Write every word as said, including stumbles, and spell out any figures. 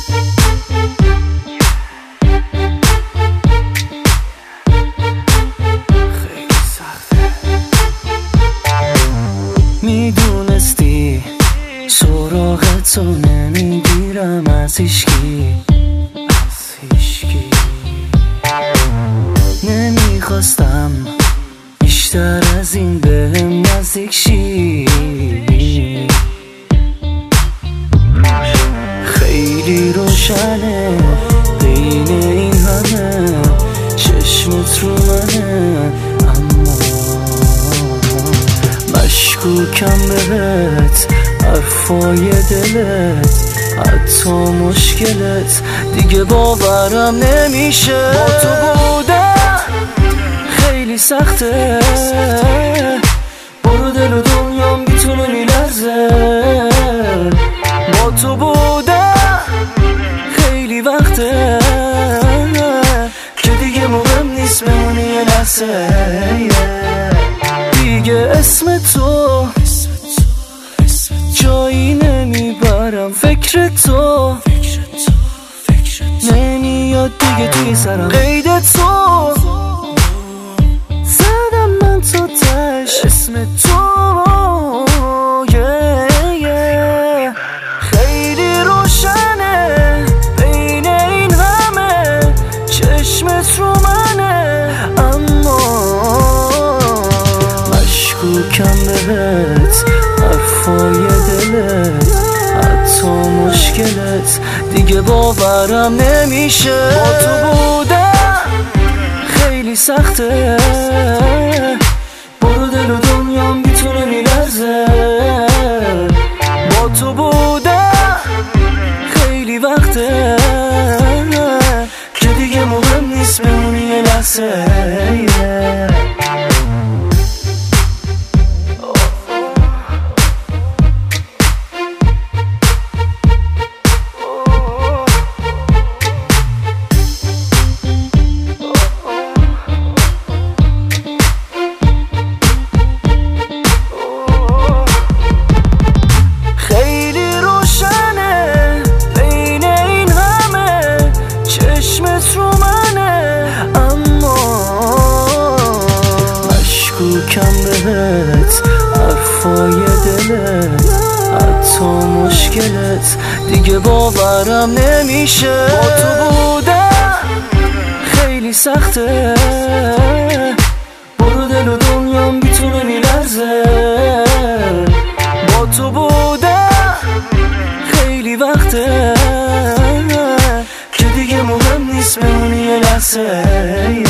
میدونستی سراغ تو نمیگیرم از هیچکی، نمیخواستم بیشتر از این بهم نزدیک شی. خیلی روشنه بین این همه چشمت رو منه، اما مشکوکم بهت، حرفای دلت، حتی مشکلت دیگه باورم نمیشه. با تو بودم خیلی سخته، برو دل و دنیام بیتونه میلرزه. با تو بودم خیلی وقته که دیگه مهم نیست بمونی یه لحظه. دیگه اسم تو جایی نمیبرم، فکر تو نمیاد دیگه توی سرم. قید تو زدم من تو تش، اسم تو yeah, yeah. خیلی روشنه بین این همه چشمت رو منه، اما مشکوکم بهت، حرفای دلت، حتی مشکلت دیگه باورم نمیشه. با تو بودم خیلی سخته، برو دل و دنیام بیتونه میلرزه. با تو بودم خیلی وقته که دیگه مهم نیست بمونی یه لحظه. مشکوکم بهت، حرفای دلت، حتی مشکلت دیگه باورم نمیشه. با تو بودم خیلی سخته، برو دل و دنیام بیتونه میلرزه. با تو بودم خیلی وقته که دیگه مهم نیست بمونی یه لحظه.